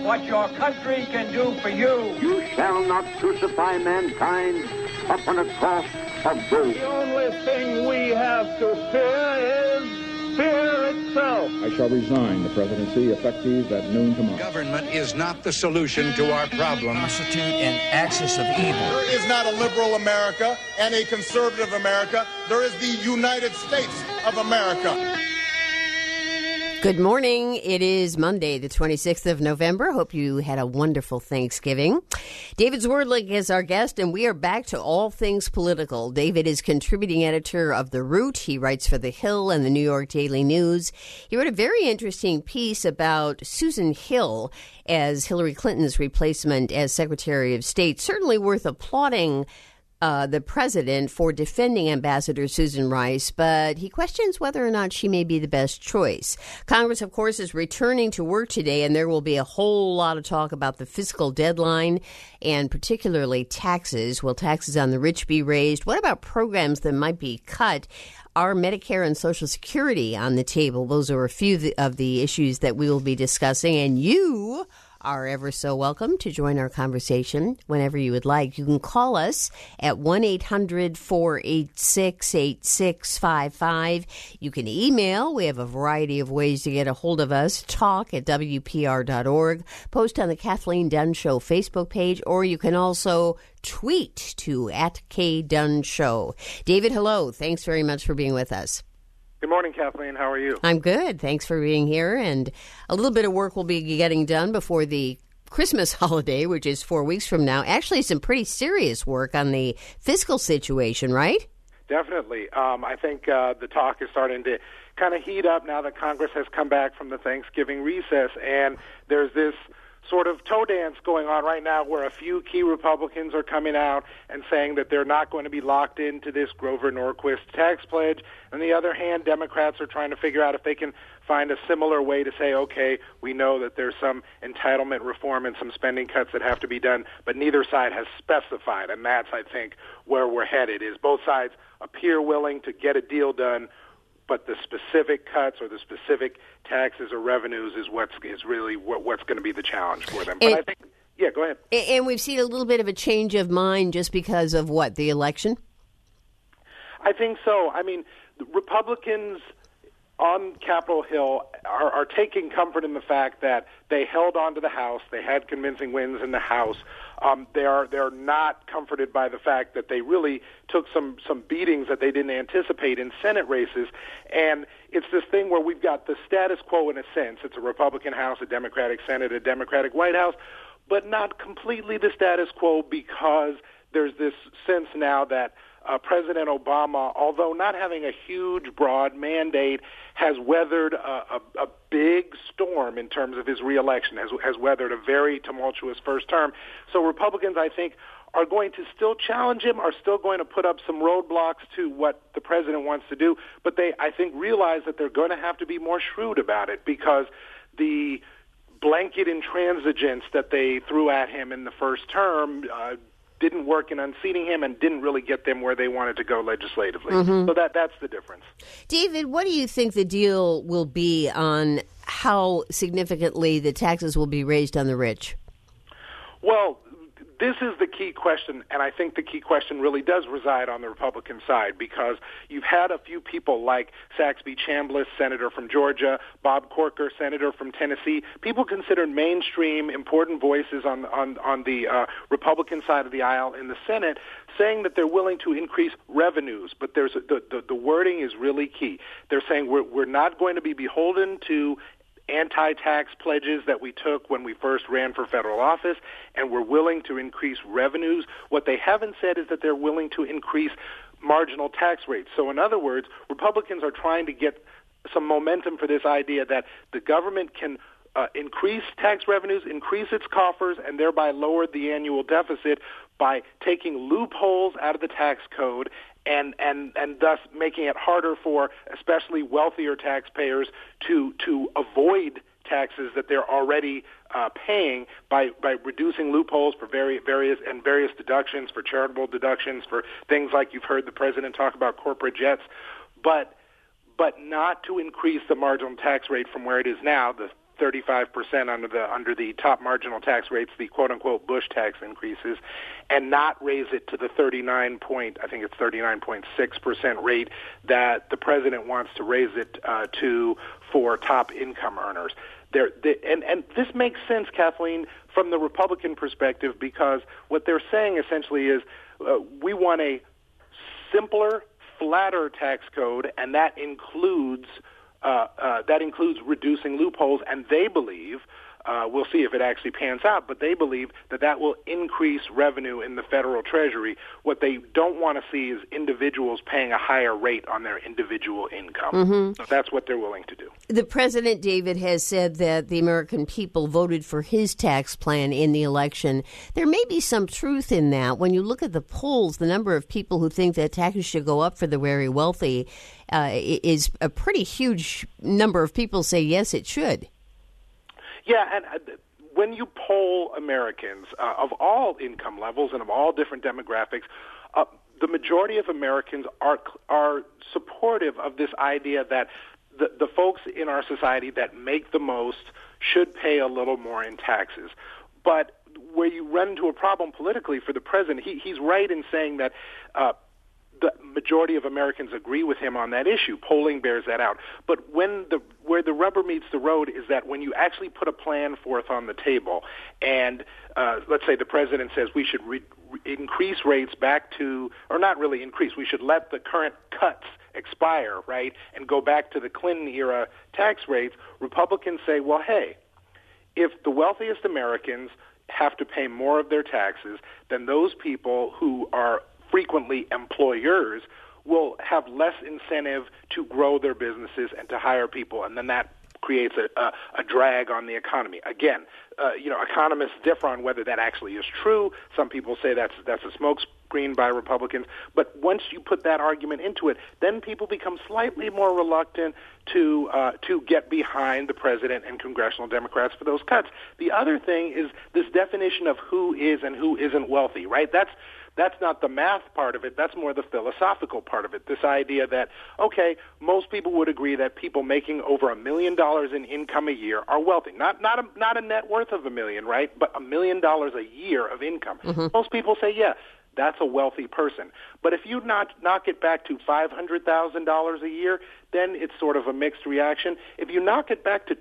what your country can do for you. You shall not crucify mankind upon a cross of gold. The only thing we have to fear is fear itself. I shall resign the presidency effective at noon tomorrow. Government is not the solution to our problem. Constitute an axis of evil. There is not a liberal America and a conservative America. There is the United States of America. Good morning. It is Monday, the 26th of November. Hope you had a wonderful Thanksgiving. David Zwerdlik is our guest, and we are back to all things political. David is contributing editor of The Root. He writes for The Hill and the New York Daily News. He wrote a very interesting piece about Susan Hill as Hillary Clinton's replacement as Secretary of State. Certainly worth applauding the president for defending Ambassador Susan Rice, but he questions whether or not she may be the best choice. Congress, of course, is returning to work today, and there will be a whole lot of talk about the fiscal deadline and particularly taxes. Will taxes on the rich be raised? What about programs that might be cut? Are Medicare and Social Security on the table? Those are a few of the issues that we will be discussing, and you are ever so welcome to join our conversation whenever you would like. You can call us at 1-800-486-8655. You can email. We have a variety of ways to get a hold of us. Talk at WPR.org. Post on the Kathleen Dunn Show Facebook page, or you can also tweet to @KDunnShow. David, hello. Thanks very much for being with us. Good morning, Kathleen. How are you? I'm good. Thanks for being here. And a little bit of work will be getting done before the Christmas holiday, which is 4 weeks from now. Actually, some pretty serious work on the fiscal situation, right? Definitely. I think the talk is starting to kind of heat up now that Congress has come back from the Thanksgiving recess. And there's this sort of toe dance going on right now where a few key Republicans are coming out and saying that they're not going to be locked into this Grover Norquist tax pledge. On the other hand, Democrats are trying to figure out if they can find a similar way to say, okay, we know that there's some entitlement reform and some spending cuts that have to be done, but neither side has specified. And that's, I think, where we're headed, is both sides appear willing to get a deal done, but the specific cuts or the specific taxes or revenues is really what's going to be the challenge for them. But I think, yeah, go ahead. And we've seen a little bit of a change of mind just because of what, the election? I think so. I mean, the Republicans on Capitol Hill are taking comfort in the fact that they held on to the House. They had convincing wins in the House. They're not comforted by the fact that they really took some beatings that they didn't anticipate in Senate races. And it's this thing where we've got the status quo in a sense. It's a Republican House, a Democratic Senate, a Democratic White House, but not completely the status quo, because there's this sense now that President Obama, although not having a huge, broad mandate, has weathered a big storm in terms of his reelection, has weathered a very tumultuous first term. So Republicans, I think, are going to still challenge him, are still going to put up some roadblocks to what the president wants to do, but they, I think, realize that they're going to have to be more shrewd about it, because the blanket intransigence that they threw at him in the first term didn't work in unseating him and didn't really get them where they wanted to go legislatively. Mm-hmm. So that's the difference. David, what do you think the deal will be on how significantly the taxes will be raised on the rich? Well, this is the key question, and I think the key question really does reside on the Republican side, because you've had a few people like Saxby Chambliss, senator from Georgia, Bob Corker, senator from Tennessee, people considered mainstream, important voices on the Republican side of the aisle in the Senate, saying that they're willing to increase revenues, but there's the wording is really key. They're saying we're not going to be beholden to anti-tax pledges that we took when we first ran for federal office, and we're willing to increase revenues. What they haven't said is that they're willing to increase marginal tax rates. So in other words, Republicans are trying to get some momentum for this idea that the government can increase tax revenues, increase its coffers, and thereby lower the annual deficit by taking loopholes out of the tax code and thus making it harder for especially wealthier taxpayers to avoid taxes that they're already paying by reducing loopholes for various deductions, for charitable deductions, for things like you've heard the president talk about corporate jets, but not to increase the marginal tax rate from where it is now, the 35% under the top marginal tax rates, the quote-unquote Bush tax increases, and not raise it to the 39.6% rate that the president wants to raise it to for top income earners. And this makes sense, Kathleen, from the Republican perspective, because what they're saying essentially is we want a simpler, flatter tax code, and that includes reducing loopholes, and they believe, we'll see if it actually pans out, but they believe that will increase revenue in the federal treasury. What they don't want to see is individuals paying a higher rate on their individual income. Mm-hmm. So that's what they're willing to do. The president, David, has said that the American people voted for his tax plan in the election. There may be some truth in that. When you look at the polls, the number of people who think that taxes should go up for the very wealthy is a pretty huge number of people say, yes, it should. Yeah, and when you poll Americans of all income levels and of all different demographics, the majority of Americans are supportive of this idea that the folks in our society that make the most should pay a little more in taxes. But where you run into a problem politically for the president, he's right in saying that the majority of Americans agree with him on that issue. Polling bears that out. But where the rubber meets the road is that when you actually put a plan forth on the table, and let's say the president says we should increase rates back to, or not really increase, we should let the current cuts expire, right, and go back to the Clinton-era tax rates, Republicans say, well, hey, if the wealthiest Americans have to pay more of their taxes, then those people who are frequently employers will have less incentive to grow their businesses and to hire people, and then that creates a drag on the economy. Again, economists differ on whether that actually is true. Some people say that's a smokescreen by Republicans. But once you put that argument into it, then people become slightly more reluctant to get behind the president and congressional Democrats for those cuts. The other thing is this definition of who is and who isn't wealthy, right? That's not the math part of it. That's more the philosophical part of it. This idea that, okay, most people would agree that people making over $1 million in income a year are wealthy. Not a net worth of $1 million, right? But $1 million a year of income. Mm-hmm. Most people say, yeah, that's a wealthy person. But if you knock it back to $500,000 a year, then it's sort of a mixed reaction. If you knock it back to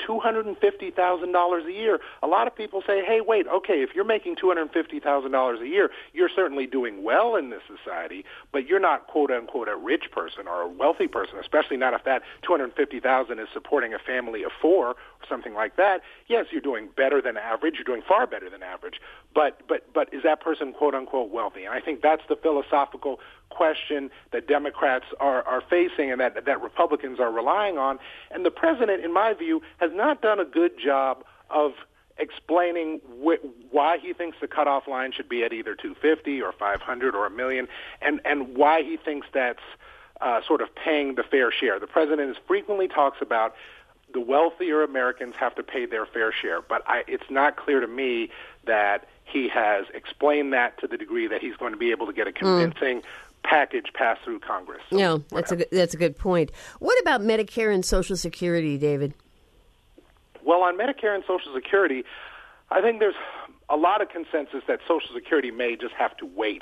$250,000 a year, a lot of people say, hey, wait, okay, if you're making $250,000 a year, you're certainly doing well in this society, but you're not, quote-unquote, a rich person or a wealthy person, especially not if that $250,000 is supporting a family of four or something like that. Yes, you're doing better than average. You're doing far better than average. But is that person, quote-unquote, wealthy? And I think that's the philosophical question that Democrats are facing and that Republicans are relying on. And the president, in my view, has not done a good job of explaining why he thinks the cutoff line should be at either 250 or 500 or $1 million, and why he thinks that's sort of paying the fair share. The president frequently talks about the wealthier Americans have to pay their fair share, but it's not clear to me that he has explained that to the degree that he's going to be able to get a convincing package passed through Congress. So no, that's a good point. What about Medicare and Social Security, David? Well, on Medicare and Social Security, I think there's a lot of consensus that Social Security may just have to wait.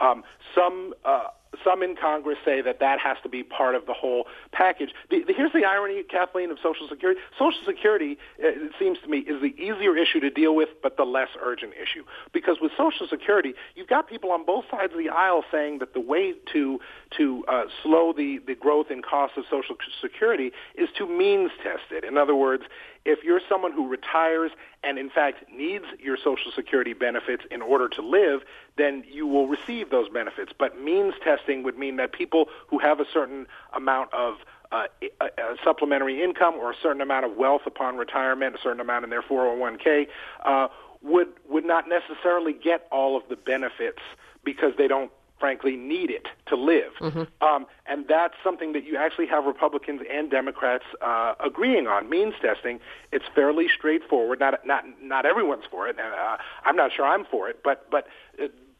Some in Congress say that has to be part of the whole package. Here's the irony, Kathleen, of Social Security. Social Security, it seems to me, is the easier issue to deal with, but the less urgent issue. Because with Social Security, you've got people on both sides of the aisle saying that the way to slow the growth in costs of Social Security is to means test it. In other words, if you're someone who retires and, in fact, needs your Social Security benefits in order to live, then you will receive those benefits. But means testing would mean that people who have a certain amount of supplementary income or a certain amount of wealth upon retirement, a certain amount in their 401k, would not necessarily get all of the benefits because they don't, frankly, need it to live. Mm-hmm. And that's something that you actually have Republicans and Democrats agreeing on. Means testing, it's fairly straightforward. Not everyone's for it. I'm not sure I'm for it, but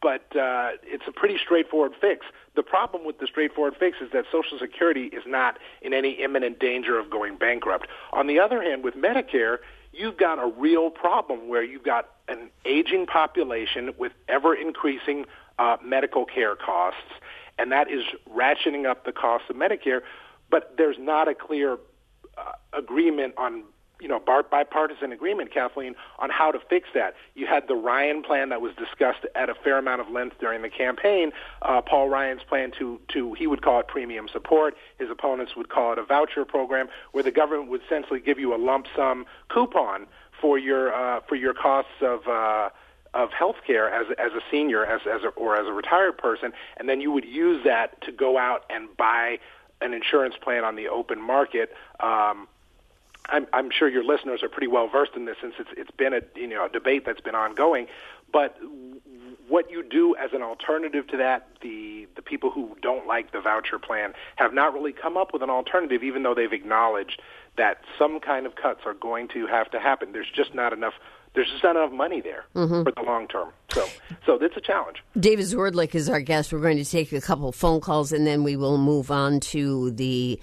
but it's a pretty straightforward fix. The problem with the straightforward fix is that Social Security is not in any imminent danger of going bankrupt. On the other hand, with Medicare, you've got a real problem where you've got an aging population with ever-increasing medical care costs, and that is ratcheting up the cost of Medicare, but there's not a clear agreement on, bipartisan agreement, Kathleen, on how to fix that. You had the Ryan plan that was discussed at a fair amount of length during the campaign. Paul Ryan's plan he would call it premium support. His opponents would call it a voucher program, where the government would essentially give you a lump sum coupon for your costs of health care as a senior, or as a retired person, and then you would use that to go out and buy an insurance plan on the open market. I'm sure your listeners are pretty well versed in this, since it's been a debate that's been ongoing. But what you do as an alternative to that, the people who don't like the voucher plan have not really come up with an alternative, even though they've acknowledged that some kind of cuts are going to have to happen. There's just not enough money there for the long term. So it's a challenge. David Zwerdlik is our guest. We're going to take a couple of phone calls, and then we will move on to the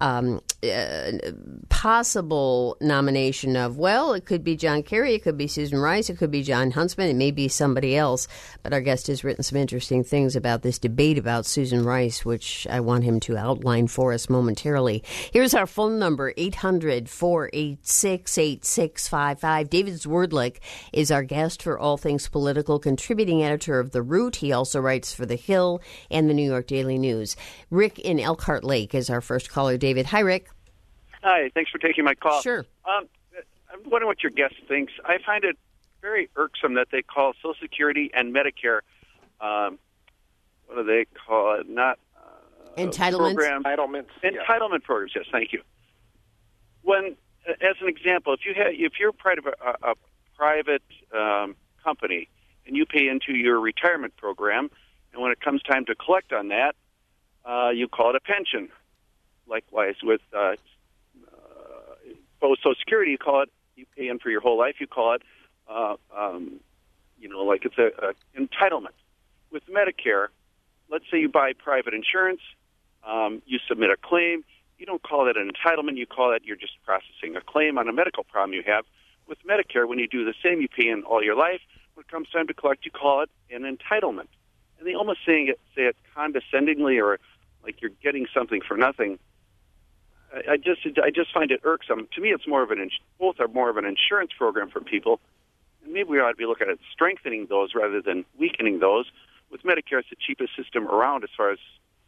possible nomination of, it could be John Kerry, it could be Susan Rice, it could be John Huntsman, it may be somebody else. But our guest has written some interesting things about this debate about Susan Rice, which I want him to outline for us momentarily. Here's our phone number, 800-486-8655. David Zwerdlik is our guest for All Things Political, contributing editor of The Root. He also writes for The Hill and the New York Daily News. Rick in Elkhart Lake is our first caller. David. Hi, Rick. Hi. Thanks for taking my call. Sure. I'm wondering what your guest thinks. I find it very irksome that they call Social Security and Medicare, what do they call it? Not entitlements. Entitlement programs. Yes, thank you. When, as an example, if you're part of a private company and you pay into your retirement program, and when it comes time to collect on that, you call it a pension. Likewise, with Social Security, you pay in for your whole life. You call it, like it's a entitlement. With Medicare, let's say you buy private insurance, you submit a claim. You don't call it an entitlement. You call it you're just processing a claim on a medical problem you have. With Medicare, when you do the same, you pay in all your life. When it comes time to collect, you call it an entitlement. And they almost say it condescendingly, or like you're getting something for nothing. I just find it irksome. To me, it's more of both are more of an insurance program for people, and maybe we ought to be looking at strengthening those rather than weakening those. With Medicare, it's the cheapest system around as far as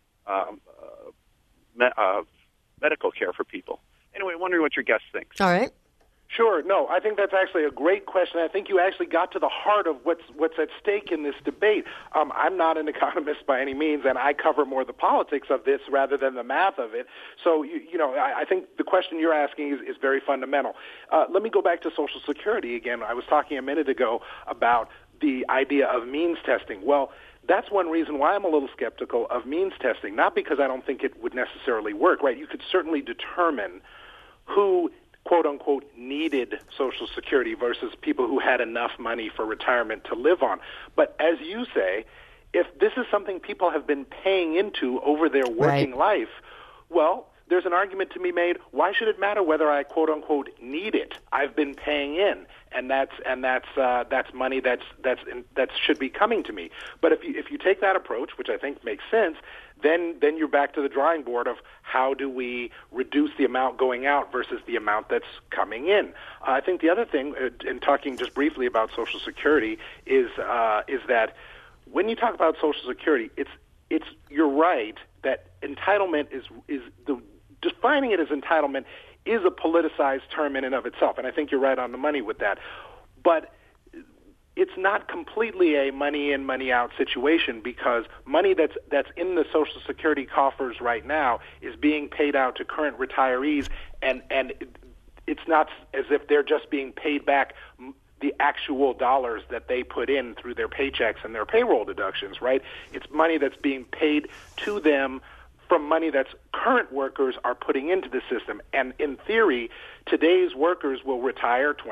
medical care for people. Anyway, wondering what your guest thinks. All right. Sure. No, I think that's actually a great question. I think you actually got to the heart of what's at stake in this debate. I'm not an economist by any means, and I cover more the politics of this rather than the math of it. So, I think the question you're asking is very fundamental. Let me go back to Social Security again. I was talking a minute ago about the idea of means testing. Well, that's one reason why I'm a little skeptical of means testing, not because I don't think it would necessarily work, right? You could certainly determine who quote-unquote needed Social Security versus people who had enough money for retirement to live on. But as you say, if this is something people have been paying into over their working life, well, there's an argument to be made, why should it matter whether I quote-unquote need it? I've been paying in, and that's money that should be coming to me. But if you take that approach, which I think makes sense, then you're back to the drawing board of how do we reduce the amount going out versus the amount that's coming in. I think the other thing, in talking just briefly about Social Security, is that when you talk about Social Security, it's you're right that entitlement is defining it as entitlement is a politicized term in and of itself, and I think you're right on the money with that. But it's not completely a money in, money out situation, because money that's in the Social Security coffers right now is being paid out to current retirees, and it's not as if they're just being paid back the actual dollars that they put in through their paychecks and their payroll deductions, right? It's money that's being paid to them from money that current workers are putting into the system. And in theory, today's workers will retire 20,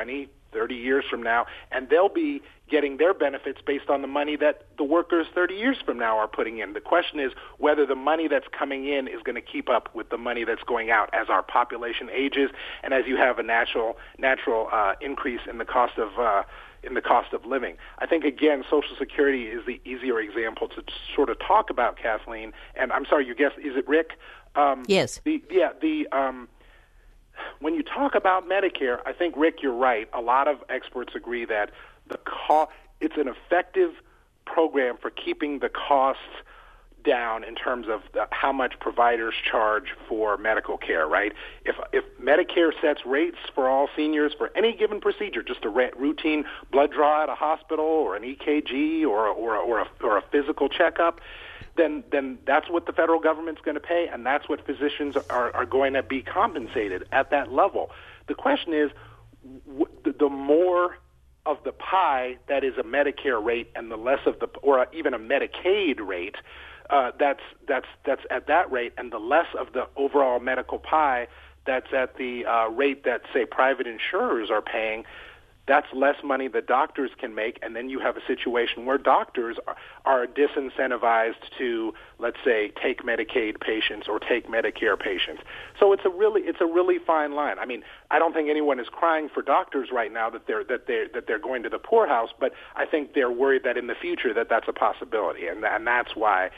30 years from now, and they'll be getting their benefits based on the money that the workers 30 years from now are putting in. The question is whether the money that's coming in is going to keep up with the money that's going out as our population ages and as you have a natural increase in the cost of living. I think, again, Social Security is the easier example to sort of talk about, Kathleen. And I'm sorry, your guest, is it Rick? Yes. When you talk about Medicare, I think, Rick, you're right. A lot of experts agree that it's an effective program for keeping the costs down in terms of how much providers charge for medical care, right? If Medicare sets rates for all seniors for any given procedure, just a routine blood draw at a hospital or an EKG or a physical checkup, then that's what the federal government's going to pay, and that's what physicians are going to be compensated at that level. The question is, the more of the pie that is a Medicare rate and the less of or even a Medicaid rate, that's at that rate, and the less of the overall medical pie that's at the rate that, say, private insurers are paying, that's less money that doctors can make, and then you have a situation where doctors are disincentivized to, let's say, take Medicaid patients or take Medicare patients. So it's a really fine line. I mean, I don't think anyone is crying for doctors right now that they're going to the poorhouse, but I think they're worried that in the future that's a possibility, and that's why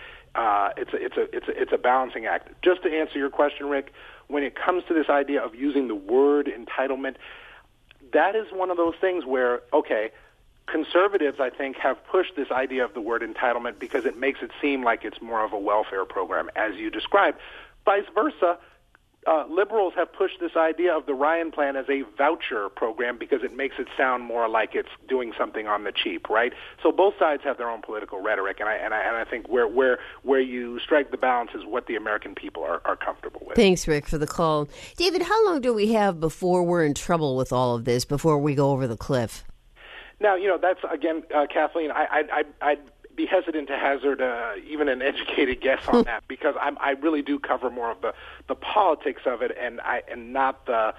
it's a balancing act. Just to answer your question, Rick, when it comes to this idea of using the word entitlement, that is one of those things where, okay, conservatives, I think, have pushed this idea of the word entitlement because it makes it seem like it's more of a welfare program, as you described. Vice versa, liberals have pushed this idea of the Ryan Plan as a voucher program because it makes it sound more like it's doing something on the cheap, right? So both sides have their own political rhetoric, and I think where you strike the balance is what the American people are comfortable with. Thanks, Rick, for the call. David, how long do we have before we're in trouble with all of this, before we go over the cliff? Now, that's, again, Kathleen, I'd be hesitant to hazard even an educated guess on that because I really do cover more of the politics of it and not the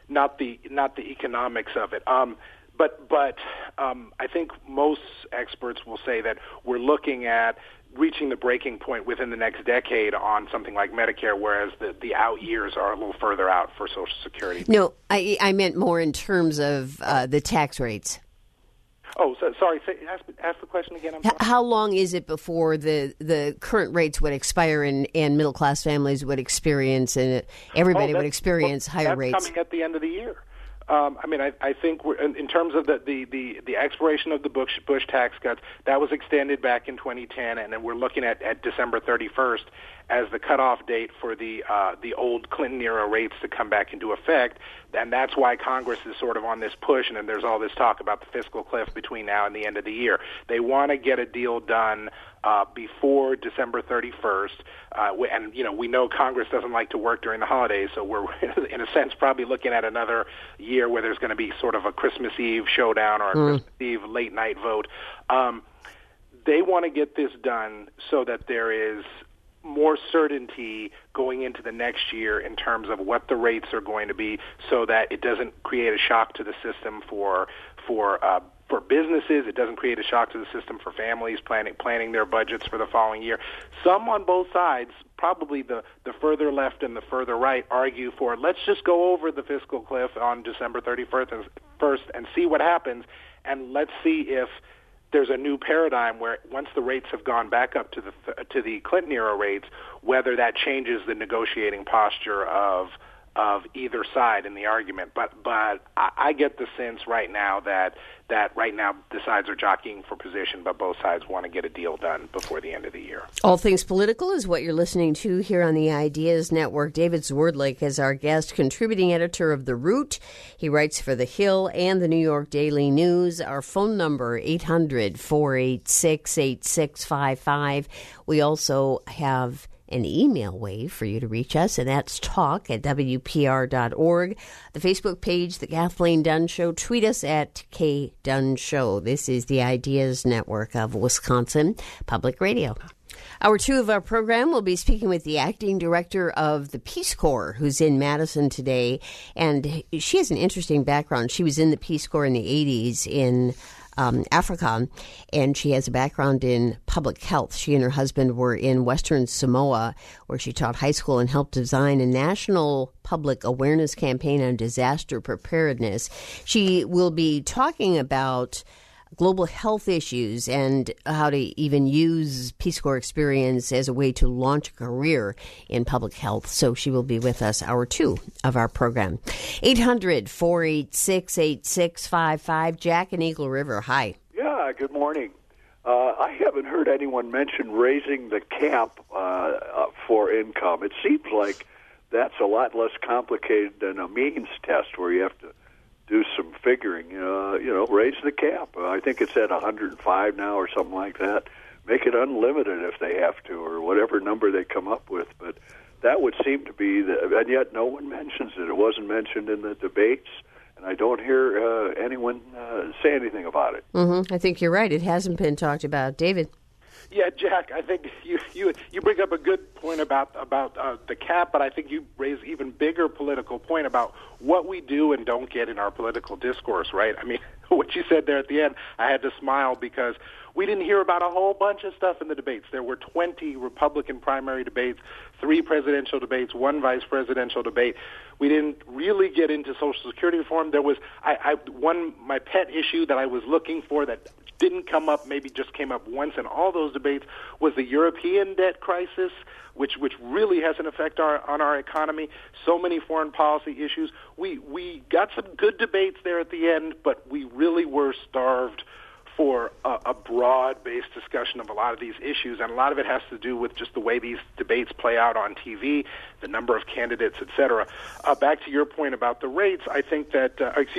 economics of it. But I think most experts will say that we're looking at reaching the breaking point within the next decade on something like Medicare, whereas the out years are a little further out for Social Security. No, I meant more in terms of the tax rates. Oh, sorry. Ask the question again. I'm sorry. How long is it before the current rates would expire and middle class families would experience and everybody would experience higher rates? That's coming at the end of the year. I think we're, in terms of the expiration of the Bush tax cuts, that was extended back in 2010, and then we're looking at December 31st as the cutoff date for the old Clinton-era rates to come back into effect. And that's why Congress is sort of on this push, and then there's all this talk about the fiscal cliff between now and the end of the year. They want to get a deal done before December 31st, and we know Congress doesn't like to work during the holidays, so we're in a sense probably looking at another year where there's going to be sort of a Christmas Eve showdown or a Christmas Eve late night vote. They want to get this done so that there is more certainty going into the next year in terms of what the rates are going to be, so that it doesn't create a shock to the system for businesses. It doesn't create a shock to the system for families planning their budgets for the following year. Some on both sides, probably the further left and the further right, argue for let's just go over the fiscal cliff on December 31st and see what happens, and let's see if there's a new paradigm where once the rates have gone back up to the Clinton-era rates, whether that changes the negotiating posture of either side in the argument. But I get the sense right now that right now the sides are jockeying for position, but both sides want to get a deal done before the end of the year. All Things Political is what you're listening to here on the Ideas Network. David Zwerdlik is our guest, contributing editor of The Root. He writes for The Hill and the New York Daily News. Our phone number, 800-486-8655. We also have an email way for you to reach us, and that's talk@wpr.org. The Facebook page, The Kathleen Dunn Show. Tweet us at KDunn Show. This is the Ideas Network of Wisconsin Public Radio. Hour 2 of our program, we'll be speaking with the acting director of the Peace Corps, who's in Madison today. And she has an interesting background. She was in the Peace Corps in the 80s in Africa, and she has a background in public health. She and her husband were in Western Samoa, where she taught high school and helped design a national public awareness campaign on disaster preparedness. She will be talking about global health issues and how to even use Peace Corps experience as a way to launch a career in public health. So she will be with us hour 2 of our program. 800-486-8655. Jack in Eagle River. Hi. Yeah, good morning. I haven't heard anyone mention raising the cap for income. It seems like that's a lot less complicated than a means test where you have to do some figuring, raise the cap. I think it's at 105 now or something like that. Make it unlimited if they have to, or whatever number they come up with. But that would seem to be, and yet no one mentions it. It wasn't mentioned in the debates, and I don't hear anyone say anything about it. Mm-hmm. I think you're right. It hasn't been talked about. David? Yeah, Jack, I think you bring up a good point about the cap, but I think you raise even bigger political point about what we do and don't get in our political discourse, right? I mean, what you said there at the end, I had to smile because we didn't hear about a whole bunch of stuff in the debates. There were 20 Republican primary debates, 3 presidential debates, 1 vice presidential debate. We didn't really get into Social Security reform. There was my pet issue that I was looking for that didn't come up, maybe just came up once in all those debates, was the European debt crisis, which really has an effect on our economy. So many foreign policy issues. We got some good debates there at the end, but we really were starved for a broad-based discussion of a lot of these issues, and a lot of it has to do with just the way these debates play out on TV, the number of candidates, et cetera. Back to your point about the rates, I think that,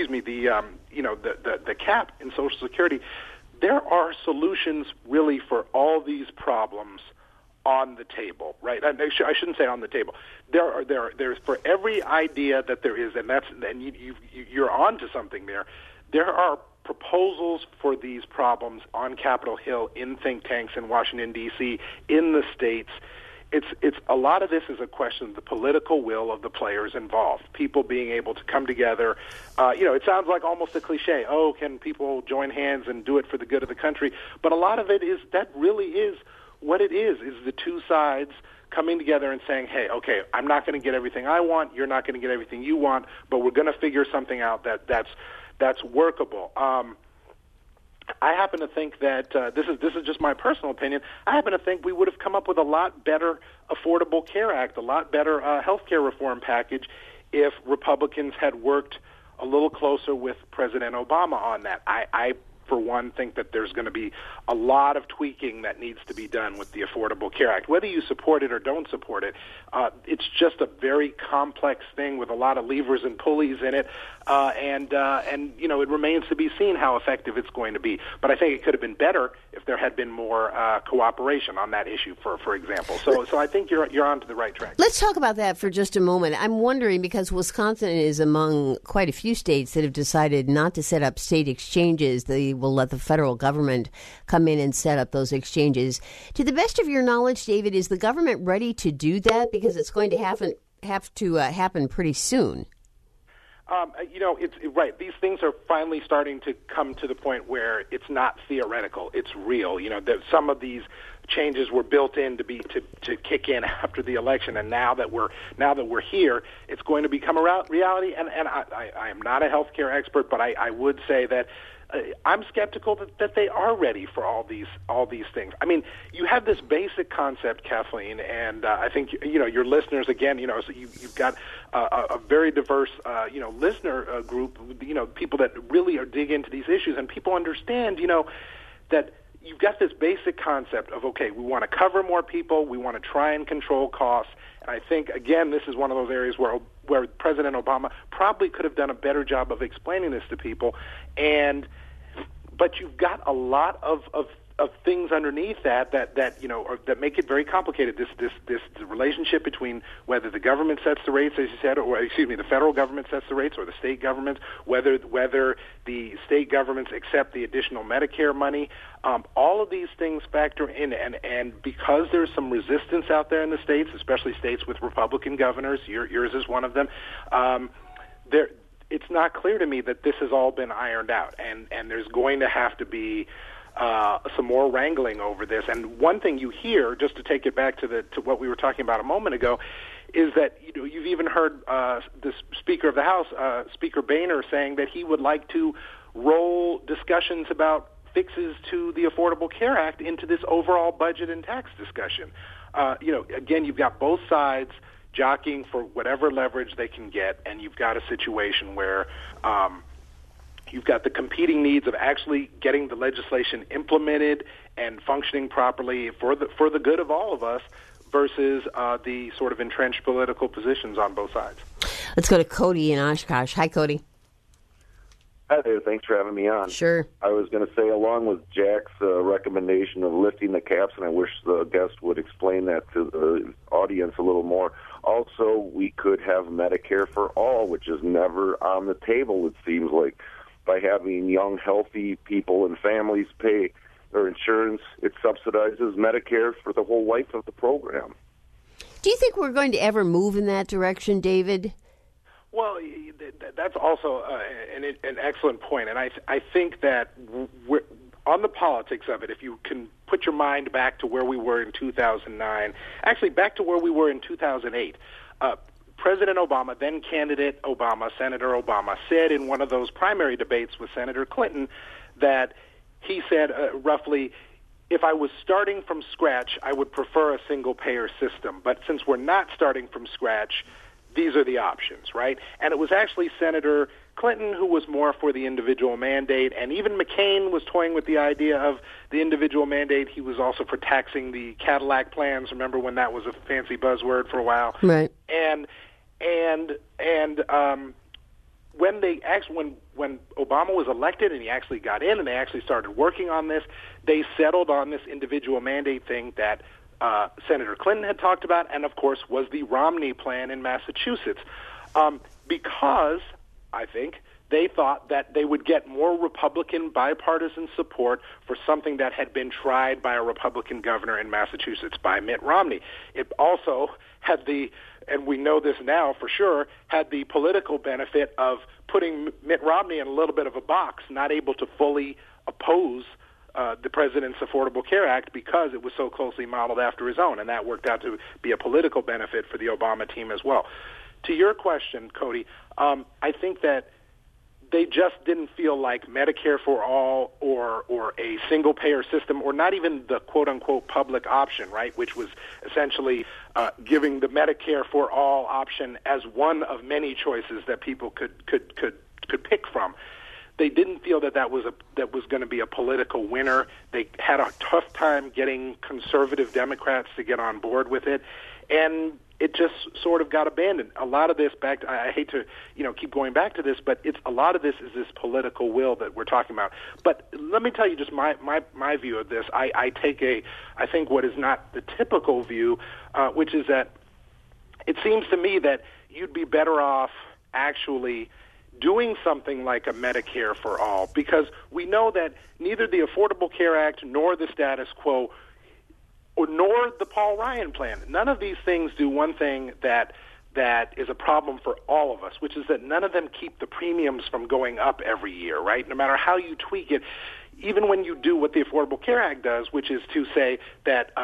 the cap in Social Security, there are solutions really for all these problems on the table, right? I shouldn't say on the table. There's for every idea that there is, and you're on to something there. There are proposals for these problems on Capitol Hill, in think tanks in Washington, D.C., in the states. It's a lot of this is a question of the political will of the players involved, people being able to come together. It sounds like almost a cliche. Oh, can people join hands and do it for the good of the country? But a lot of it is that really is what it is the two sides coming together and saying, hey, okay, I'm not going to get everything I want, you're not going to get everything you want, but we're going to figure something out that's workable. I happen to think that this is just my personal opinion. I happen to think we would have come up with a lot better Affordable Care Act, a lot better health care reform package if Republicans had worked a little closer with President Obama on that. I for one, think that there's going to be a lot of tweaking that needs to be done with the Affordable Care Act. Whether you support it or don't support it, it's just a very complex thing with a lot of levers and pulleys in it, and it remains to be seen how effective it's going to be. But I think it could have been better if there had been more cooperation on that issue, for example. So I think you're on to the right track. Let's talk about that for just a moment. I'm wondering, because Wisconsin is among quite a few states that have decided not to set up state exchanges. They will let the federal government come in and set up those exchanges. To the best of your knowledge, David, is the government ready to do that? Because it's going to have to happen pretty soon. It's right. These things are finally starting to come to the point where it's not theoretical; it's real. Some of these changes were built in to kick in after the election, and now that we're here, it's going to become a reality. And I am not a healthcare expert, but I would say that I'm skeptical that they are ready for all these things. I mean, you have this basic concept, Kathleen, and I think your listeners again. So you've got a very diverse listener group. People that really are dig into these issues, and people understand that you've got this basic concept of, okay, we want to cover more people, we want to try and control costs. And I think, again, this is one of those areas where President Obama probably could have done a better job of explaining this to people. But you've got a lot of things underneath that make it very complicated. This relationship between whether the government sets the rates, as you said, or the federal government sets the rates, or the state governments, whether the state governments accept the additional Medicare money. All of these things factor in, and because there's some resistance out there in the states, especially states with Republican governors, yours is one of them. It's not clear to me that this has all been ironed out, and there's going to have to be some more wrangling over this. And one thing you hear, just to take it back to what we were talking about a moment ago, is that you've even heard the Speaker of the House, Speaker Boehner, saying that he would like to roll discussions about fixes to the Affordable Care Act into this overall budget and tax discussion. Again, you've got both sides jockeying for whatever leverage they can get, and you've got a situation where you've got the competing needs of actually getting the legislation implemented and functioning properly for the good of all of us versus the sort of entrenched political positions on both sides. Let's go to Cody in Oshkosh. Hi, Cody. Hi there. Thanks for having me on. Sure. I was going to say, along with Jack's recommendation of lifting the caps, and I wish the guest would explain that to the audience a little more. Also, we could have Medicare for all, which is never on the table, it seems like. By having young, healthy people and families pay their insurance, it subsidizes Medicare for the whole life of the program. Do you think we're going to ever move in that direction, David? Well, that's also an excellent point, and I think that on the politics of it, if you can put your mind back to where we were in 2009, actually back to where we were in 2008, President Obama, then candidate Obama, Senator Obama, said in one of those primary debates with Senator Clinton that he said roughly, if I was starting from scratch, I would prefer a single-payer system. But since we're not starting from scratch, these are the options, right? And it was actually Senator Clinton who was more for the individual mandate, and even McCain was toying with the idea of the individual mandate. He was also for taxing the Cadillac plans. Remember when that was a fancy buzzword for a while? Right. And when Obama was elected and he actually got in and they actually started working on this, they settled on this individual mandate thing that Senator Clinton had talked about, and of course was the Romney plan in Massachusetts, because I think they thought that they would get more Republican bipartisan support for something that had been tried by a Republican governor in Massachusetts, by Mitt Romney. It also had and we know this now for sure, had the political benefit of putting Mitt Romney in a little bit of a box, not able to fully oppose the president's Affordable Care Act because it was so closely modeled after his own, and that worked out to be a political benefit for the Obama team as well. To your question, Cody, I think that they just didn't feel like Medicare for all or a single-payer system, or not even the quote-unquote public option, right, which was essentially giving the Medicare for all option as one of many choices that people could pick from. They didn't feel that was going to be a political winner. They had a tough time getting conservative Democrats to get on board with it, and it just sort of got abandoned. A lot of this, I hate to keep going back to this, but a lot of this is this political will that we're talking about. But let me tell you just my view of this. I think what is not the typical view, which is that it seems to me that you'd be better off actually doing something like a Medicare for all, because we know that neither the Affordable Care Act nor the status quo nor the Paul Ryan plan, none of these things do one thing that is a problem for all of us, which is that none of them keep the premiums from going up every year, right? No matter how you tweak it, even when you do what the Affordable Care Act does, which is to say that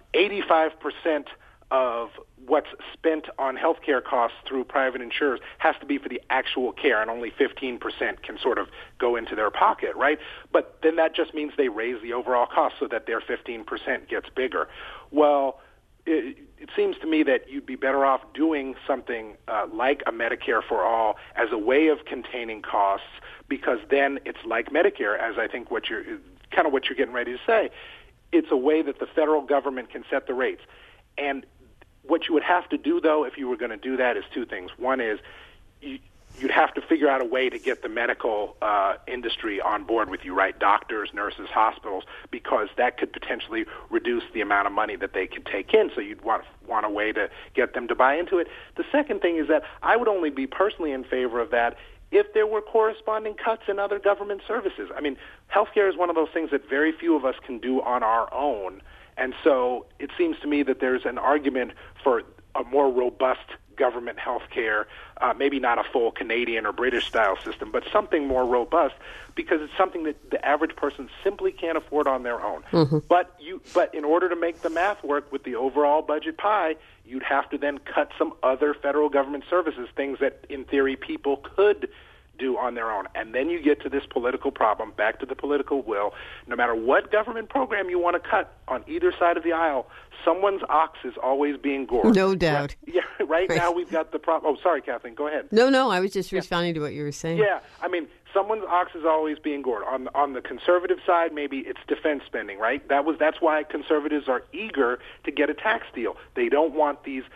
85% of what's spent on health care costs through private insurers has to be for the actual care, and only 15% can sort of go into their pocket, right? But then that just means they raise the overall cost so that their 15% gets bigger. Well, it seems to me that you'd be better off doing something like a Medicare for all as a way of containing costs, because then it's like Medicare, as I think what you're getting ready to say. It's a way that the federal government can set the rates. And what you would have to do, though, if you were going to do that, is two things. One is you'd have to figure out a way to get the medical industry on board with you, right? Doctors, nurses, hospitals, because that could potentially reduce the amount of money that they could take in. So you'd want a way to get them to buy into it. The second thing is that I would only be personally in favor of that if there were corresponding cuts in other government services. I mean, healthcare is one of those things that very few of us can do on our own. And so it seems to me that there's an argument for a more robust government health care, maybe not a full Canadian or British style system, but something more robust, because it's something that the average person simply can't afford on their own. Mm-hmm. But in order to make the math work with the overall budget pie, you'd have to then cut some other federal government services, things that in theory people could do on their own. And then you get to this political problem, back to the political will. No matter what government program you want to cut on either side of the aisle, someone's ox is always being gored. No doubt. Right now we've got the problem. Oh, sorry, Kathleen, go ahead. No, I was just responding to what you were saying. Yeah, I mean, someone's ox is always being gored. On the conservative side, maybe it's defense spending, right? That's why conservatives are eager to get a tax deal. They don't want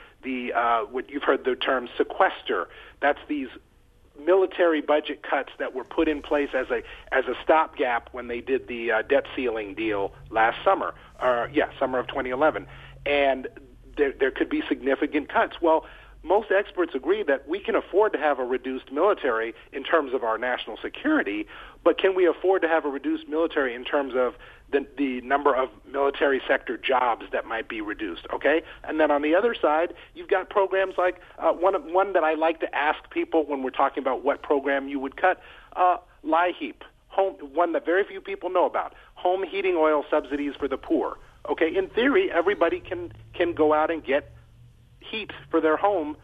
what you've heard the term sequester. That's these military budget cuts that were put in place as a stopgap when they did the debt ceiling deal last summer, summer of 2011, and there could be significant cuts. Well, most experts agree that we can afford to have a reduced military in terms of our national security, but can we afford to have a reduced military in terms of the number of military sector jobs that might be reduced, okay? And then on the other side, you've got programs like one that I like to ask people when we're talking about what program you would cut, LIHEAP, one that very few people know about, home heating oil subsidies for the poor. Okay, in theory, everybody can go out and get heat for their home,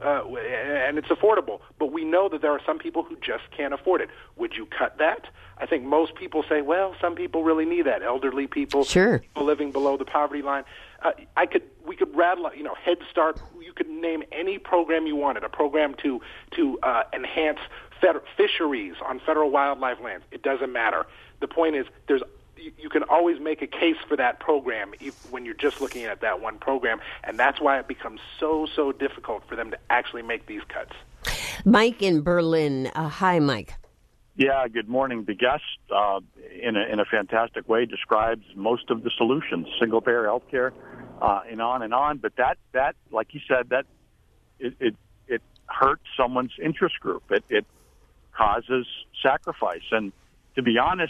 and it's affordable. But we know that there are some people who just can't afford it. Would you cut that? I think most people say, well, some people really need that. Elderly people, sure, people living below the poverty line. We could rattle, Head Start. You could name any program you wanted, a program to enhance fisheries on federal wildlife lands. It doesn't matter. The point is, you can always make a case for that program when you're just looking at that one program, and that's why it becomes so difficult for them to actually make these cuts. Mike in Berlin. Hi, Mike. Yeah, good morning. The guest, in a fantastic way, describes most of the solutions: single-payer health care, and on. But that, like you said, that it hurts someone's interest group. It causes sacrifice. And to be honest,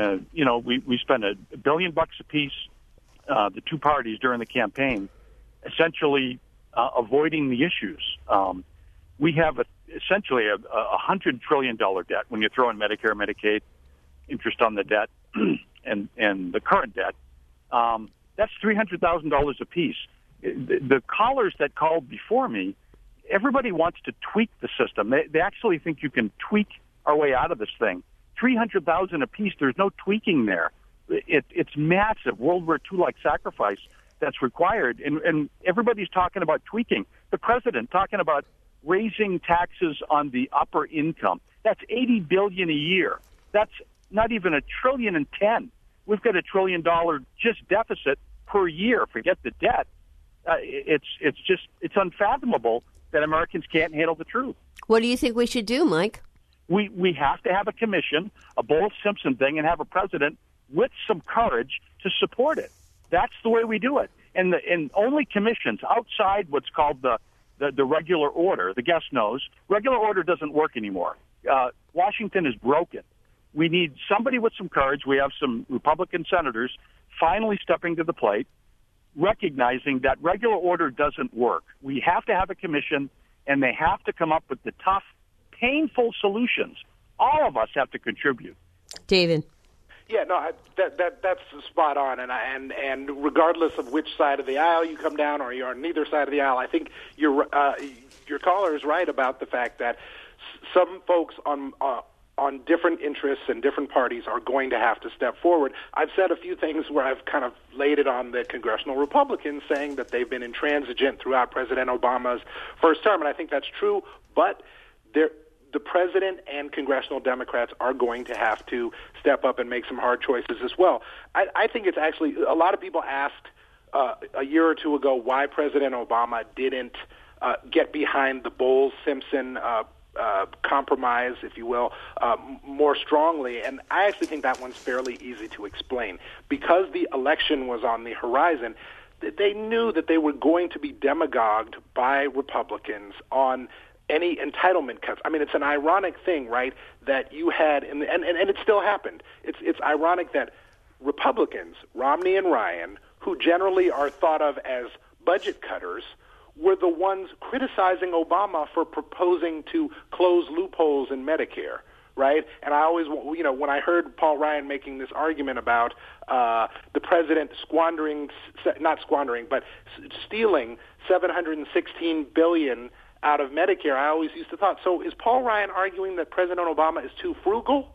we spent $1 billion a piece, the two parties during the campaign, essentially avoiding the issues. We have essentially a $100 trillion debt when you throw in Medicare, Medicaid, interest on the debt, and the current debt. That's $300,000 a piece. The callers that called before me, everybody wants to tweak the system. They actually think you can tweak our way out of this thing. $300,000 a piece. There's no tweaking there. It's massive. World War II-like sacrifice that's required, and everybody's talking about tweaking. The president talking about raising taxes on the upper income. That's $80 billion a year. That's not even $1.010 trillion. We've got $1 trillion just deficit per year. Forget the debt. It's unfathomable that Americans can't handle the truth. What do you think we should do, Mike? We have to have a commission, a Bowles Simpson thing, and have a president with some courage to support it. That's the way we do it. And only commissions outside what's called the regular order. The guest knows regular order doesn't work anymore. Washington is broken. We need somebody with some courage. We have some Republican senators finally stepping to the plate, recognizing that regular order doesn't work. We have to have a commission, and they have to come up with the tough, painful solutions. All of us have to contribute. David. Yeah, no, that's spot on, and regardless of which side of the aisle you come down, or you're on neither side of the aisle, I think your caller is right about the fact that some folks on different interests and different parties are going to have to step forward. I've said a few things where I've kind of laid it on the congressional Republicans, saying that they've been intransigent throughout President Obama's first term, and I think that's true, but the president and congressional Democrats are going to have to step up and make some hard choices as well. I think it's actually, a lot of people asked a year or two ago why President Obama didn't get behind the Bowles-Simpson compromise, if you will, more strongly. And I actually think that one's fairly easy to explain. Because the election was on the horizon, they knew that they were going to be demagogued by Republicans on any entitlement cuts. I mean, it's an ironic thing, right, that you had, and it still happened. It's ironic that Republicans, Romney and Ryan, who generally are thought of as budget cutters, were the ones criticizing Obama for proposing to close loopholes in Medicare, right? And I always, when I heard Paul Ryan making this argument about the president stealing $716 billion out of Medicare, I always used to thought, so is Paul Ryan arguing that President Obama is too frugal?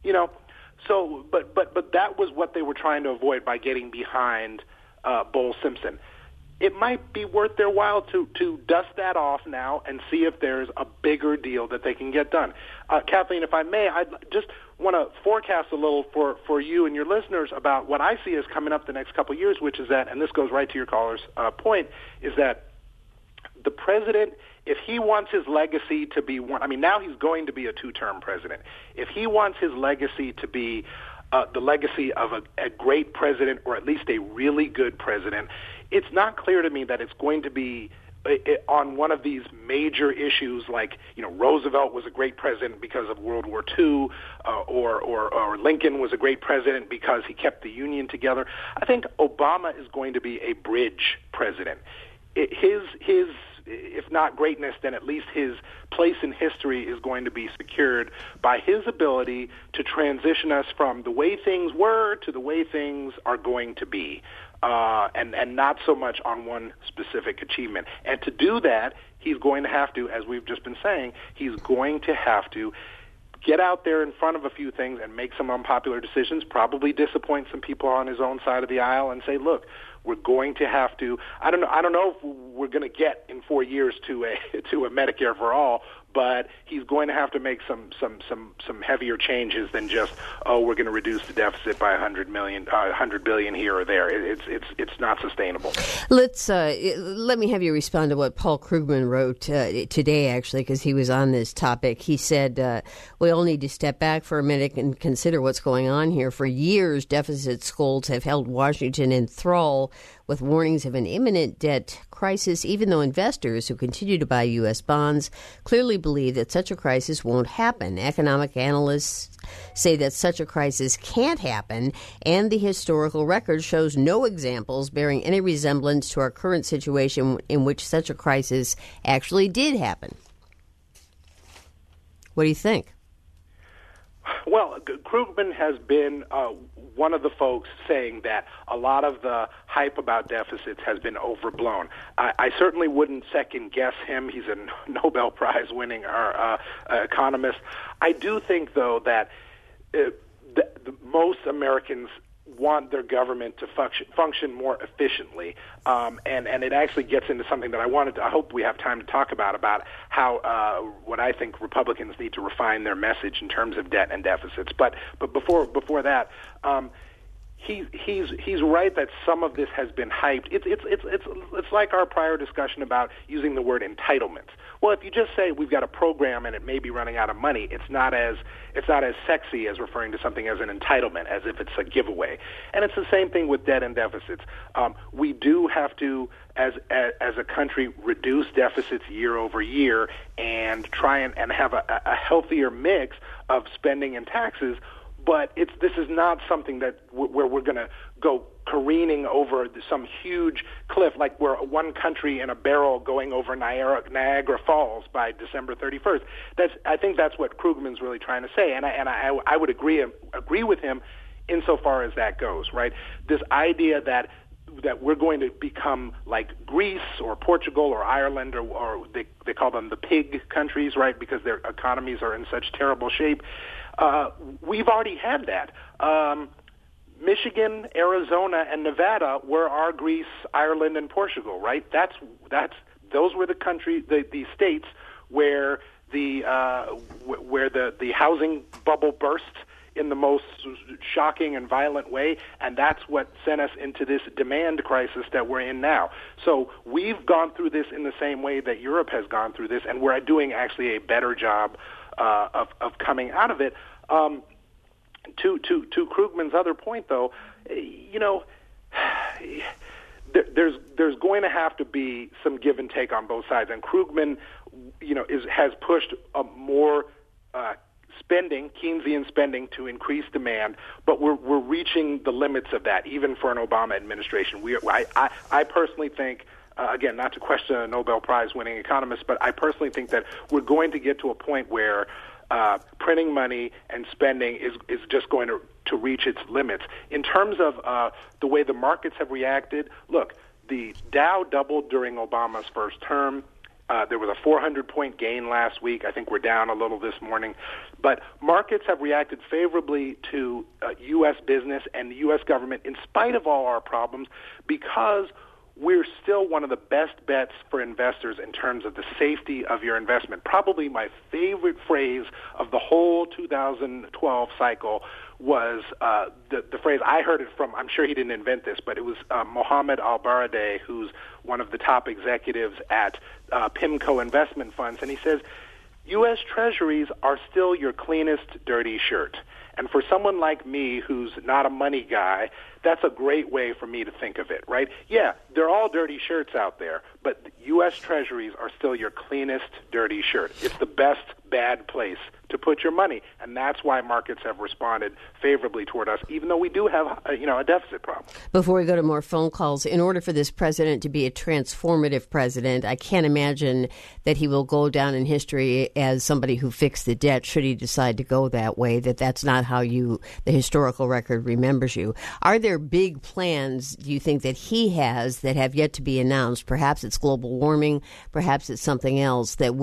So, but that was what they were trying to avoid by getting behind Bowles-Simpson. It might be worth their while to dust that off now and see if there's a bigger deal that they can get done. Kathleen, if I may, I just want to forecast a little for you and your listeners about what I see as coming up the next couple of years, which is that, and this goes right to your caller's point, is that the president, if he wants his legacy to be one, I mean, now he's going to be a two-term president. If he wants his legacy to be the legacy of a great president, or at least a really good president, it's not clear to me that it's going to be on one of these major issues like, Roosevelt was a great president because of World War II, or Lincoln was a great president because he kept the Union together. I think Obama is going to be a bridge president. His if not greatness, then at least his place in history is going to be secured by his ability to transition us from the way things were to the way things are going to be, and not so much on one specific achievement. And to do that, he's going to have to, as we've just been saying, he's going to have to get out there in front of a few things and make some unpopular decisions, probably disappoint some people on his own side of the aisle, and say, look, we're going to have to, I don't know if we're going to get in 4 years to a Medicare for all, but he's going to have to make some heavier changes than just, we're going to reduce the deficit by $100 billion here or there. It's not sustainable. Let me have you respond to what Paul Krugman wrote today, actually, because he was on this topic. He said, we all need to step back for a minute and consider what's going on here. For years, deficit scolds have held Washington in thrall with warnings of an imminent debt crisis, even though investors who continue to buy U.S. bonds clearly believe that such a crisis won't happen. Economic analysts say that such a crisis can't happen, and the historical record shows no examples bearing any resemblance to our current situation in which such a crisis actually did happen. What do you think? Well, Krugman has been one of the folks saying that a lot of the hype about deficits has been overblown. I certainly wouldn't second-guess him. He's a Nobel Prize-winning economist. I do think, though, that most Americans want their government to function more efficiently, and it actually gets into something that I hope we have time to talk about how what I think Republicans need to refine their message in terms of debt and deficits. But before that, he's right that some of this has been hyped. It's like our prior discussion about using the word entitlement. Well, if you just say we've got a program and it may be running out of money, it's not as sexy as referring to something as an entitlement, as if it's a giveaway. And it's the same thing with debt and deficits. We do have to, as a country, reduce deficits year over year and try and have a healthier mix of spending and taxes. But this is not something where we're going to go careening over some huge cliff, like we're one country in a barrel going over Niagara Falls by December 31st. I think that's what Krugman's really trying to say, and I would agree with him insofar as that goes. Right, this idea that we're going to become like Greece or Portugal or Ireland or they call them the pig countries, right, because their economies are in such terrible shape. We've already had that. Michigan, Arizona, and Nevada were our Greece, Ireland, and Portugal, right? Those were the states where the housing bubble burst in the most shocking and violent way, and that's what sent us into this demand crisis that we're in now. So we've gone through this in the same way that Europe has gone through this, and we're doing actually a better job of coming out of it. To Krugman's other point, though, there's going to have to be some give and take on both sides, and Krugman, has pushed more Keynesian spending to increase demand, but we're reaching the limits of that, even for an Obama administration. I personally think, again, not to question a Nobel Prize-winning economist, but I personally think that we're going to get to a point where printing money and spending is just going to reach its limits. In terms of the way the markets have reacted, look, the Dow doubled during Obama's first term. There was a 400-point gain last week. I think we're down a little this morning. But markets have reacted favorably to U.S. business and the U.S. government in spite of all our problems, because we're still one of the best bets for investors in terms of the safety of your investment. Probably my favorite phrase of the whole 2012 cycle was the phrase, I heard it from, I'm sure he didn't invent this, but it was Mohammed Al-Baradei, who's one of the top executives at PIMCO Investment Funds, and he says, U.S. Treasuries are still your cleanest dirty shirt. And for someone like me who's not a money guy, that's a great way for me to think of it, right? Yeah, they're all dirty shirts out there, but U.S. Treasuries are still your cleanest dirty shirt. It's the best bad place to put your money, and that's why markets have responded favorably toward us, even though we do have a deficit problem. Before we go to more phone calls, in order for this president to be a transformative president, I can't imagine that he will go down in history as somebody who fixed the debt should he decide to go that way, that's not how the historical record remembers you. Are there big plans, do you think, that he has that have yet to be announced? Perhaps it's global warming, perhaps it's something else that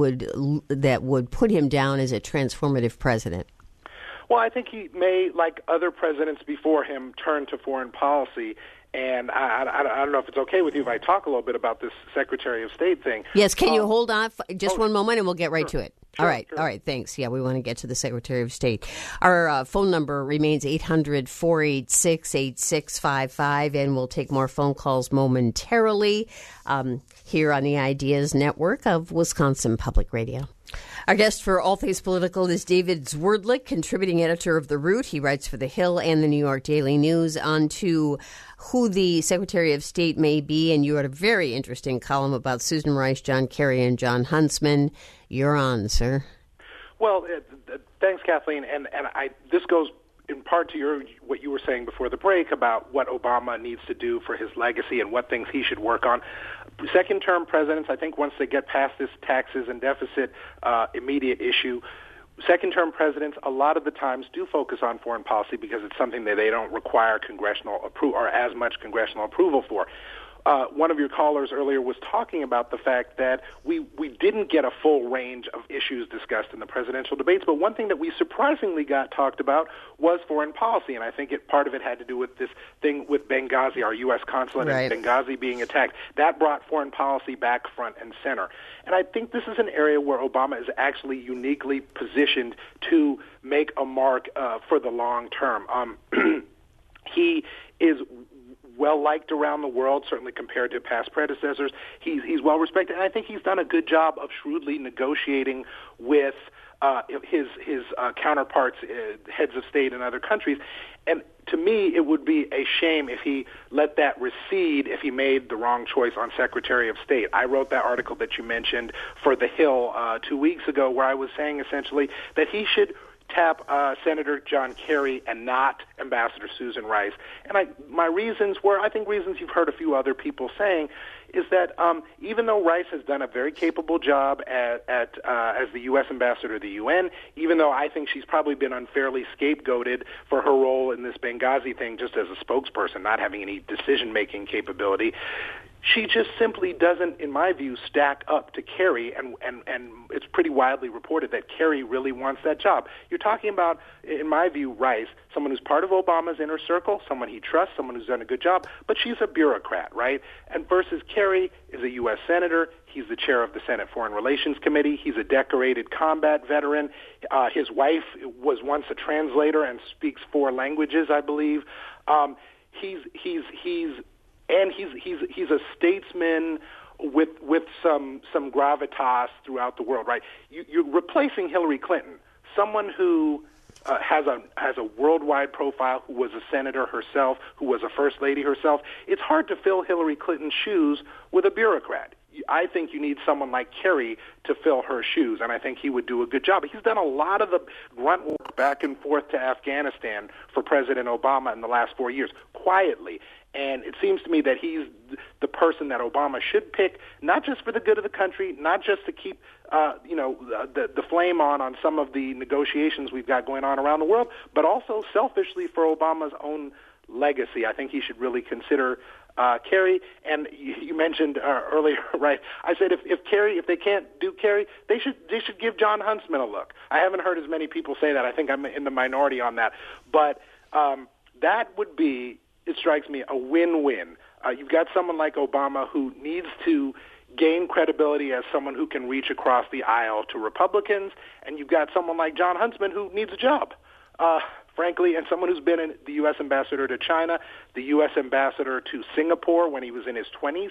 would put him down as a transformative president? Well, I think he may, like other presidents before him, turn to foreign policy. And I don't know if it's okay with you if I talk a little bit about this Secretary of State thing. Yes, can you hold on just one moment and we'll get right to it. Sure, all right, thanks. Yeah, we want to get to the Secretary of State. Our phone number remains 800-486-8655, and we'll take more phone calls momentarily here on the Ideas Network of Wisconsin Public Radio. Our guest for All Things Political is David Zwerdlik, contributing editor of The Root. He writes for The Hill and the New York Daily News. On to who the Secretary of State may be, and you had a very interesting column about Susan Rice, John Kerry, and John Huntsman. You're on, sir. Well, thanks, Kathleen. And this goes in part to what you were saying before the break about what Obama needs to do for his legacy and what things he should work on. Second-term presidents, I think once they get past this taxes and deficit immediate issue, second-term presidents a lot of the times do focus on foreign policy because it's something that they don't require congressional approval or as much congressional approval for. One of your callers earlier was talking about the fact that we didn't get a full range of issues discussed in the presidential debates, but one thing that we surprisingly got talked about was foreign policy, and I think part of it had to do with this thing with Benghazi, our U.S. consulate in Benghazi being attacked. That brought foreign policy back front and center. And I think this is an area where Obama is actually uniquely positioned to make a mark for the long term. He is well-liked around the world, certainly compared to past predecessors. He's well-respected, and I think he's done a good job of shrewdly negotiating with his counterparts, heads of state in other countries. And to me, it would be a shame if he let that recede if he made the wrong choice on Secretary of State. I wrote that article that you mentioned for The Hill 2 weeks ago where I was saying essentially that he should tap Senator John Kerry and not Ambassador Susan Rice. And my reasons were, I think reasons you've heard a few other people saying, is that even though Rice has done a very capable job as the U.S. ambassador to the UN, even though I think she's probably been unfairly scapegoated for her role in this Benghazi thing just as a spokesperson, not having any decision-making capability, she just simply doesn't, in my view, stack up to Kerry, and it's pretty widely reported that Kerry really wants that job. You're talking about, in my view, Rice, someone who's part of Obama's inner circle, someone he trusts, someone who's done a good job, but she's a bureaucrat, right? And versus Kerry is a U.S. Senator. He's the chair of the Senate Foreign Relations Committee. He's a decorated combat veteran. His wife was once a translator and speaks 4 languages, I believe. He's a statesman with some gravitas throughout the world, right? You're replacing Hillary Clinton, someone who has a worldwide profile, who was a senator herself, who was a first lady herself. It's hard to fill Hillary Clinton's shoes with a bureaucrat. I think you need someone like Kerry to fill her shoes, and I think he would do a good job. He's done a lot of the grunt work back and forth to Afghanistan for President Obama in the last 4 years, quietly. And it seems to me that he's the person that Obama should pick, not just for the good of the country, not just to keep the flame on some of the negotiations we've got going on around the world, but also selfishly for Obama's own legacy. I think he should really consider Kerry. And you mentioned earlier, right? I said if they can't do Kerry, they should give John Huntsman a look. I haven't heard as many people say that. I think I'm in the minority on that, but that would be, it strikes me, a win-win. You've got someone like Obama who needs to gain credibility as someone who can reach across the aisle to Republicans, and you've got someone like John Huntsman who needs a job, frankly, and someone who's been the U.S. ambassador to China, the U.S. ambassador to Singapore when he was in his 20s.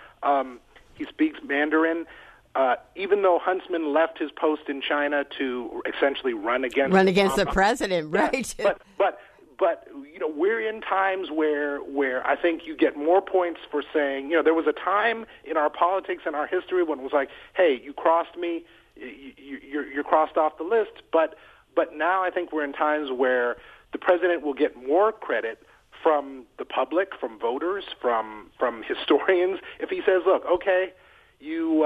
He speaks Mandarin. Even though Huntsman left his post in China to essentially run against the president, right? Yeah, but we're in times where I think you get more points for saying, there was a time in our politics and our history when it was like, hey, you crossed me, you're crossed off the list. But now I think we're in times where the president will get more credit from the public, from voters, from historians, if he says, look, okay, you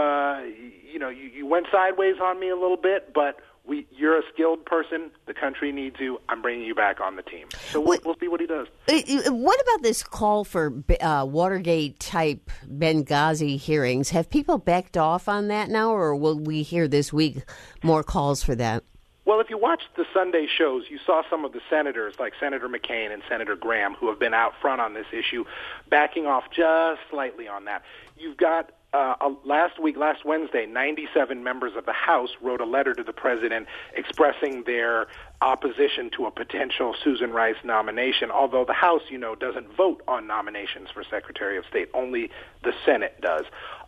went sideways on me a little bit, but you're a skilled person. The country needs you. I'm bringing you back on the team. So we'll see what he does. What about this call for Watergate-type Benghazi hearings? Have people backed off on that now, or will we hear this week more calls for that? Well, if you watched the Sunday shows, you saw some of the senators, like Senator McCain and Senator Graham, who have been out front on this issue, backing off just slightly on that. You've got last Wednesday, 97 members of the House wrote a letter to the president expressing their opposition to a potential Susan Rice nomination, although the House, doesn't vote on nominations for Secretary of State. Only the Senate does.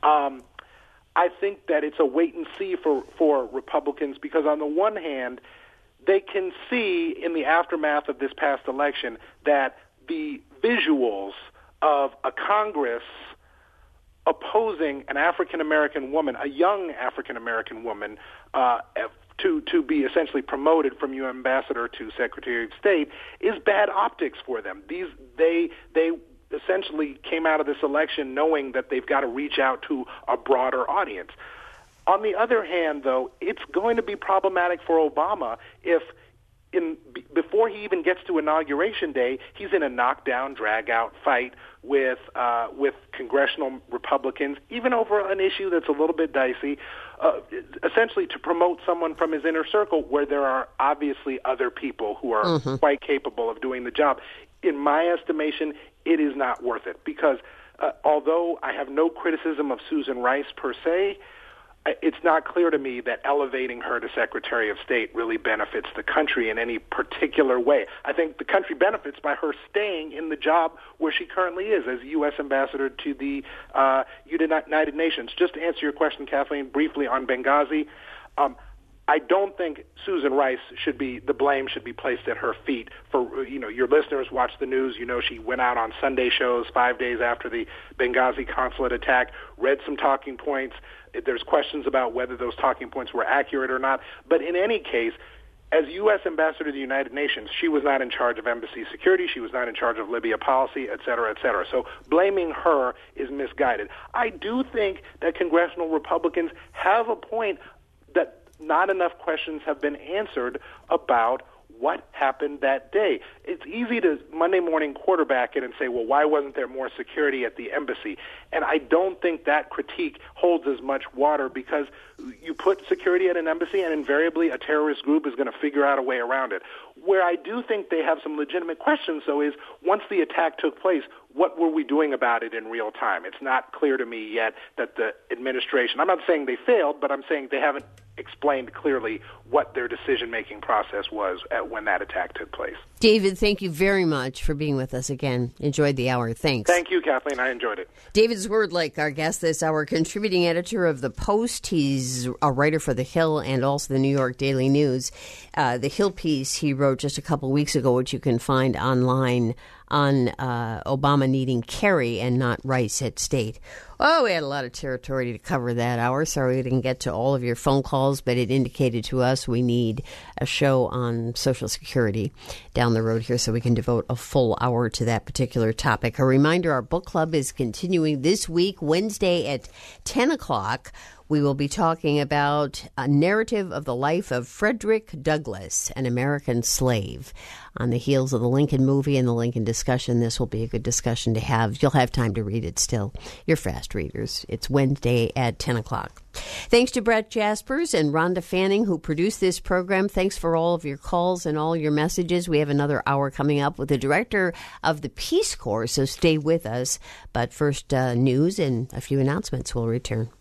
I think that it's a wait and see for Republicans because on the one hand, they can see in the aftermath of this past election that the visuals of a Congress opposing an African-American woman, a young African-American woman, to be essentially promoted from UN ambassador to Secretary of State is bad optics for them. They essentially came out of this election knowing that they've got to reach out to a broader audience. On the other hand, though, it's going to be problematic for Obama if before he even gets to Inauguration Day, he's in a knockdown, drag-out fight with congressional Republicans, even over an issue that's a little bit dicey, essentially to promote someone from his inner circle where there are obviously other people who are quite capable of doing the job. In my estimation, it is not worth it because although I have no criticism of Susan Rice per se, it's not clear to me that elevating her to Secretary of State really benefits the country in any particular way. I think the country benefits by her staying in the job where she currently is as U.S. ambassador to the United Nations. Just to answer your question, Kathleen, briefly on Benghazi, I don't think Susan Rice the blame should be placed at her feet. For your listeners watch the news, she went out on Sunday shows 5 days after the Benghazi consulate attack, read some talking points. There's questions about whether those talking points were accurate or not. But in any case, as U.S. ambassador to the United Nations, she was not in charge of embassy security. She was not in charge of Libya policy, et cetera, et cetera. So blaming her is misguided. I do think that congressional Republicans have a point that not enough questions have been answered about what happened that day. It's easy to Monday morning quarterback it and say, well, why wasn't there more security at the embassy? And I don't think that critique holds as much water, because you put security at an embassy and invariably a terrorist group is going to figure out a way around it. Where I do think they have some legitimate questions, though, is once the attack took place, what were we doing about it in real time? It's not clear to me yet that the administration, I'm not saying they failed, but I'm saying they haven't explained clearly what their decision-making process was when that attack took place. David, thank you very much for being with us again. Enjoyed the hour. Thanks. Thank you, Kathleen. I enjoyed it. David Zwerdlik, our guest this hour, contributing editor of The Post. He's a writer for The Hill and also the New York Daily News. The Hill piece he wrote just a couple weeks ago, which you can find online, on Obama needing Kerry and not Rice at State. Oh, we had a lot of territory to cover that hour. Sorry we didn't get to all of your phone calls, but it indicated to us we need a show on Social Security down the road here so we can devote a full hour to that particular topic. A reminder, our book club is continuing this week, Wednesday at 10 o'clock. We will be talking about a narrative of the life of Frederick Douglass, an American slave. On the heels of the Lincoln movie and the Lincoln discussion, this will be a good discussion to have. You'll have time to read it still. You're fast readers. It's Wednesday at 10 o'clock. Thanks to Brett Jaspers and Rhonda Fanning, who produced this program. Thanks for all of your calls and all your messages. We have another hour coming up with the director of the Peace Corps, so stay with us. But first, news and a few announcements. We'll return.